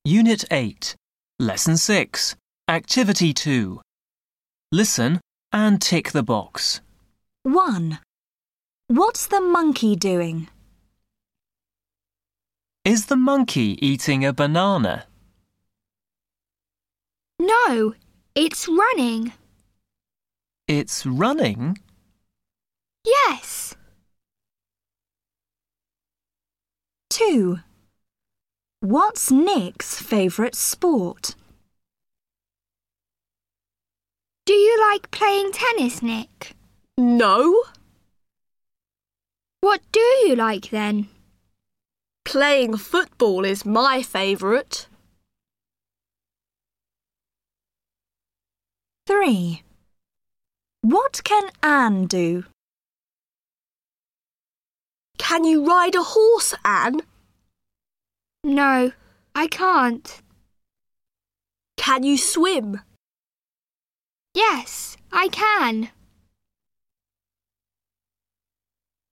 Unit 8, Lesson 6, Activity 2. Listen and tick the box. 1. What's the monkey doing? Is the monkey eating a banana? No, it's running. It's running? Yes. 2. What's Nick's favourite sport? Do you like playing tennis, Nick? No. What do you like then? Playing football is my favourite. 3. What can Anne do? Can you ride a horse, Anne? No, I can't. Can you swim? Yes, I can.